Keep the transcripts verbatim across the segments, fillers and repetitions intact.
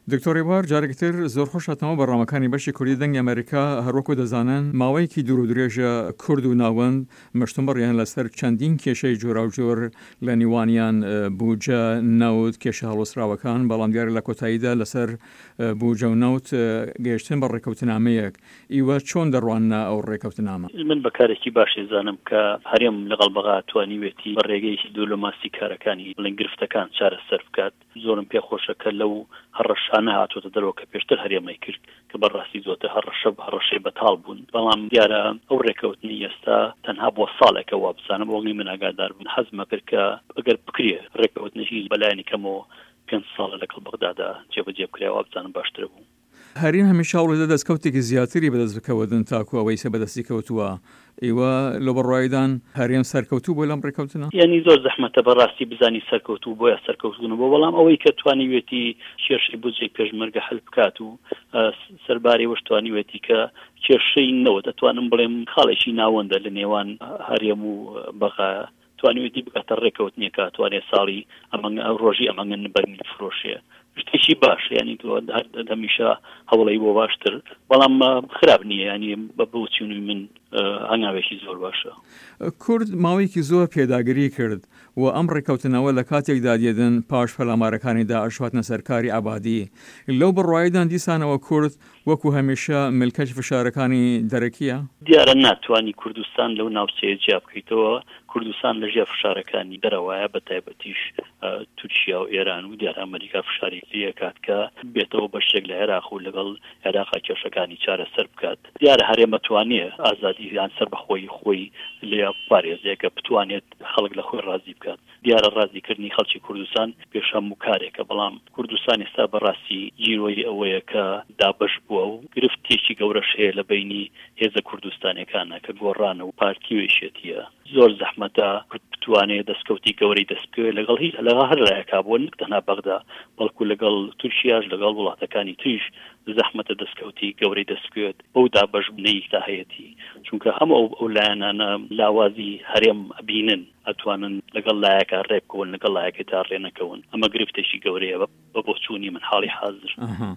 دکتۆر ڕێبوار جارێکتر زۆر خۆشاتەوە بەڕامەکانی بەشی کوردی دەنگی ئەمریکا هەروەکو دەزانن ماوەیەکی دوور و درێژە کورد و ناوەند مشتومڕیان لەسەر چەندین کێشەی جۆراوجۆر لە نیوانیان بووجە نەوت کێشە هەڵوەسراوەکان بەڵام دیارە لە کۆتاییدا لەسەر بووجە و نەوت گەیشتن بە ڕێکەوتنامەیەک ئیوە چۆن دەڕوانە ئەو ڕێکەوتنامە؟ من بەکارێکی باشی زانم کە هەرێم لەگەڵ بەغا توانیوێتی بە ڕێگەیەکی دیپلۆماسی کارەکانی بڵێن گرفتەکان چارەسەر بکات. زۆرم پێخۆشە کە لەو هەڕەشانە هاتوۆتە دەرەوە کە پێشتر هەرێمەی کرد کە بەڕاستی زۆرتر هەڕەشە هەڕەشەی بەتاڵ بوون، بەڵام دیارە ئەو ڕێکەوتنی ئێستا تەنها بۆ ساڵێکە وا بزانم بۆ من ئاگادار بوون حەزمە کرد کە ئەگەر بکرێ ڕێکەوتنەی بەلایەنی کەمەوە پێنج ساڵە لەگەڵ بەغدادا جێبەجێ بکرێەوە بزانم باشتر بوو. هەرین هەمیشە هەوڵێدە دەستکەوتێکی زیاتری بەدەست بکەوەدن تاکو ئەوەی سە بەدەستی کەوتووە. ئێوە لە بەڕوایدان هەرێم سەرکەوتوو بۆ لەم ڕێکەوتنە؟ یعنی زۆر زەحمەتە بەڕاستی بزانی سەرکەوتوو بۆیە سەرکەوتبوون بۆ، بەڵام ئەوەی کە توانیوێتی کێشەی بودجەی پێشمەرگە حل بکات و سەربارەی وەشتوانیوێتی کە کێشەی نەوە دەتوانم بڵێم خاڵێکی ناوەندە لە نێوان هەرێم و بەغا توانیوێتی بکاتە ڕێکەوتنیەکە توانێت ساڵی ئەمە ڕۆژی ئەمەگەن بەرنی فرۆشیە شتێکی باش، ینی هەمیشە هەوڵی بۆ باشتر، بەڵام خراپ نییە، ینی بە بچوونی من هەنگاوێکی زۆر باشە. کورد ماوەیەکی زۆر پێداگیری کرد و ئەم ڕێکەوتنەوە لە کاتێکدا دێدن پاش پەلامارەکانیدا ئەشواتنە سەرکاری ئابادی. لەو بڕوایدان دیسانەوە کورد وەکو هەمیشە ملکەچ فشارەکانی دەرەکیە؟ دیارە ناتوانی کوردستان لەو ناوچەیە جیا بکەیتەوە. کوردستان لەژێر فشارەکانی دەرەوەیە بە تایبەتیش تورکیا و ئێران و دیارە ئەمریکا فشاری لێکات کە بێتەوە بەشێک لە عێراق و لەگەڵ عێراقا کێشەکانی چارەسەر بکات. دیارە هەرێمە توانێ ئازادی یان سەر بەخۆی خۆی لێ پارێزەیەکە بتوانێت خەڵک لە خۆی ڕازی بکات. دیارە ڕازیکردنی خەڵکی کوردستان پێشەم و کارێکە، بەڵام کوردستان ئێستا بەڕاستی جیرۆی ئەوەیە کە دابش بووە و گرفتێکی گەورەش هەیە لە بینی هێزە کوردستانەکانە کە گۆڕانە و پارتیوێشێتیە. زۆر زەحمەتە بتوانێت دەستکەوتی گەورەی دەستکەوێت لەگەڵ هیچ لەگەڵ هەر لایەکا بۆ نەک تەنها بەغدا بەڵکو لەگەڵ تورکیاش لەگەڵ وڵاتەکانی تریش زەحمەتە دەستکەوتی گەورەی دەستکەوێت بەو دابش بنەیەکتا هەیەتی، چونکە هەموو ئەو لایەنانە لاوازی هەرێم ئەبینن ئەتوانن لەگەڵ لایەکە ڕێبکەون لەگەڵ لایەکە تا ڕێنەکەون. ئەمە گرفتێکی گەورەیە بە بۆچوونی من حاڵی حاضر.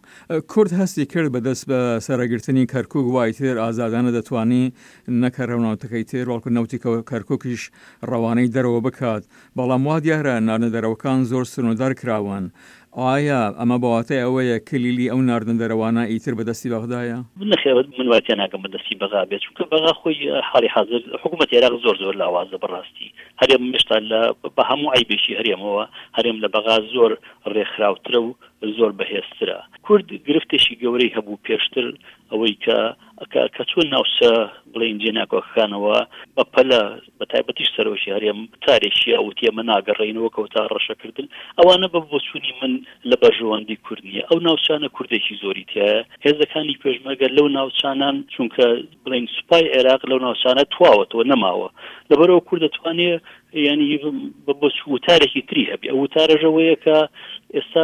کورد هەستی کرد بەدەست بە سەرەگرتنی کەرکووک وای تر ئازادانە دەتوانی نەکە ڕێوناوتەکەی تر وەڵکو نەوتی کەرکووکیش ڕەوانەی دەرەوە بکات، بەڵام وا دیارە ناردنە دەرەوەکان زۆر سنوودار کراون. ئایا ئەمە بەواتای ئەوەیە کلیلی ئەو ناردن دەرەوانە ئیتر بەدەستی بەغدایە؟ نەخێت من واتیان ناکەم بەدەستی بەغا بێت، چونکە بەغا خۆی حاڵی حاضر حکوومەت عێراق زۆر زۆر لاوازە بەڕاستی. هەرێم هێشتا بە هەموو عیبێکی هەرێمەوە هەرێم لە بەغا زۆر ڕێکخراوترە و زۆر بەهێزترە. کورد گرفتێکی گەورەی هەبوو پێشتر ئەوەی کە کە چۆن ناوچە بڵێن جێناکۆکەکانەوە بە پەلە بە تایبەتیش سەرۆشی هەرێم تارێکی ئەوتی ئەمە ناگەڕێنەوە کەوتا ڕەشەکردن ئەوانە بە بۆچوونی من لە بەژەوەندی کورد نییە. ئەو ناوچانە کوردێکی زۆری تایە، هێزەکانی پێشمەرگە لەو ناوچانان چونکە بڵێن سوپای عێراق لەو ناوچانە تواوەتەوە نەماوە، لەبەرەوە کورد دەتوانێت ینی بە وتارێکی تری هەبی. ئەو وتارەژەوەیە کە ئێستا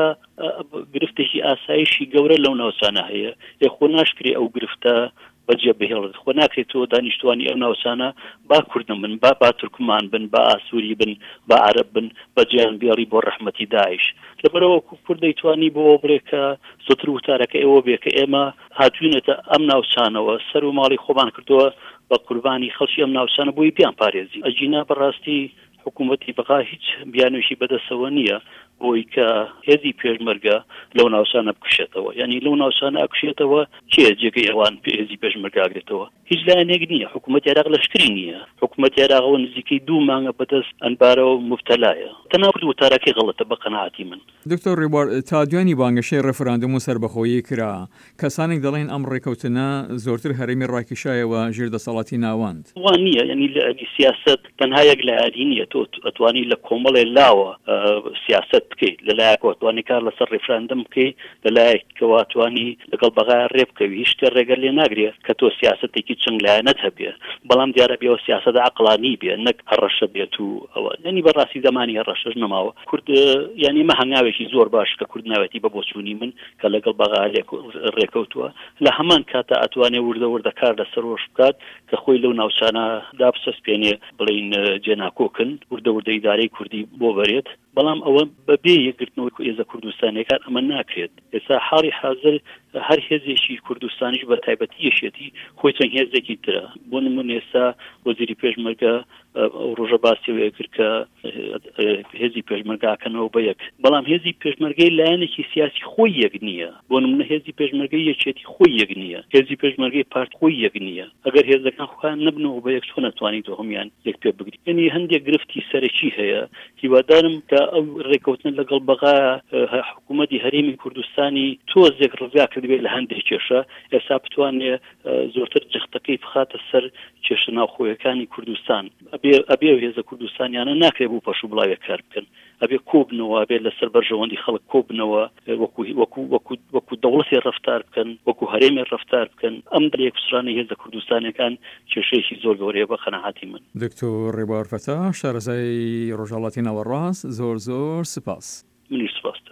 گرفتێکی ئاسایشی گەورە لەو ناوچانە هەیە، لێ خۆ ناشکری ئەو گرفتە بەجێ بهێڵێت، خۆ ناکرێتەوە دانیشتوانی ئەو ناوچانە با کوردن بن، با با تورکمان بن، با ئاسووری بن، با عەرەب بن، بەجێیان بێڵی بۆ ڕەحمەتی داعش. لەبەرەوە کورد دەیتوانی بۆ بڵێ کە زۆتر وتارەکە ئێوە بێ کە ئێمە هاتوونێتە ئەم ناوچانەوە سەر و ماڵی خۆمان کردووە بە قوربانی خەڵکی ئەم ناوچانە بۆی پیان پارێزی. ئەجینا بەڕاستی حکوومەتی بەغا هیچ بیانوێشی بەدەستەوە نییە بۆی کە هێزی پێشمەرگە لەو ناوچانە بکوشێتەوە، ینی لەو ناوچانە ئەکوشێتەوە چێ جێگەی ئەوان هێزی پێشمەرگە ئاگرێتەوە. هیچ لایەنێک نییە، حکوومەتی عێراق لەشکری نییە، حکوومەتی عێراقەوە نزیکەی دوو مانگە بەدەست ئەنبارەوە مفتەلایە. تەناوت وتارەکەی غەڵەتە بە قەناعەتی من. دکتۆر ڕێبوار تا دوانی بانگەشەی ڕێفەراندۆم و سەربەخۆیی کرا، کەسانێک دەڵێن ئەم ڕێکەوتنە زۆرتر هەرێمی ڕاکێشایەوە ژێر دەسەڵاتی ناوەند. وان نییە، ینی لە سیاسەت تەنها یەک لایەنی نییە، تۆ ئەتوانی لە کۆمەڵێ لاوە سیاسەت بکەیت، لەلایەکەوە توانی کار لەسەر ڕێفراندەم بکەیت، لەلایەکەوە توانی لەگەڵ بەغا ڕێ بکەوی، هیچ شتێ ڕێگە لێ ناگرێت کە تۆ سیاسەتێکی چەند لایەنەت هەبێ، بەڵام دیارە بێەوە سیاسەت عەقڵانی بێ نەک هەڕەشە بێت و ئەوە. ینی بەڕاستی زەمانی هەڕەشەش نەماوە. کورد ینی مە هەنگاوێکی زۆر باش کە کورد ناوێتی بە بۆچوونی من کە لەگەڵ بەغا ڕێکەوتووە، لە هەمان کاتە ئەتوانێ وردە وردە کار لەسەر ڕۆژ بکات کە خۆی لەو ناوچانە دابسەسپێنێ بڵین جێناکۆکن، وردە وردە ئیدارەی کوردی بۆ بەرێت، بەڵام ئەوە بەبێ یەکگرتنەوەی هێزە کوردستانیەکان ئەمە ناکرێت. ئێستا حاڵی حاضر هەر هێزێکی کوردستانیش بە تایبەتی یەشێتی خۆی چەند هێزێکی ترە. بۆ نمونە ئێستا وەزیری پێشمەرگە ئەو ڕۆژە باسیەوەیە کرد کە هێزی پێشمەرگاکەنەوە بە یەک، بەڵام هێزی پێشمەرگەی لایەنێکی سیاسی خۆی یەک نییە. بۆ نمونە هێزی پێشمەرگەی یەکێتی خۆی یەک نییە، هێزی پێشمەرگەی پارت خۆی یەک نییە. ئەگەر هێزەکان خۆیان نەبنەوە بە یەک تۆ نەتوانیت هەمویان یەک پێ بگریت. یعنی هەندێک گرفتی سەرەکی هەیە. هیوادارم کە ئەو ڕێکەوتن لەگەڵ بەغا حکوومەتی هەرێمی کوردستانی تۆزێک ڕزگا کردبێت لە هەندێک کێشە، ئێستا بتوانێ زۆرتر جەختەکەی بخاتە سەر کێشە ناوخۆیەکانی کوردستان. ئەبێ هێزە کوردستانیانە ناکرێت بوو پەش و بڵاوێک کار بکەن، ئەبێ کۆبنەوە، ئەبێ لەسەر بەرژەوەندی خەڵک کۆبنەوە، وەکو وەکو وەکو وەکو دەوڵەتی ڕەفتار بکەن، وەکو هەرێمی ڕەفتار بکەن. ئەم یەکسرانەی هێزە کوردستانیەکان کێشەیەکی زۆر گەورەیە بە قەناعەتی من. دکتۆر ڕێبوار فەتا، شارەزای ڕۆژهەڵاتی ناوەڕاست، زۆر زۆر سپاس. منیش سپاس.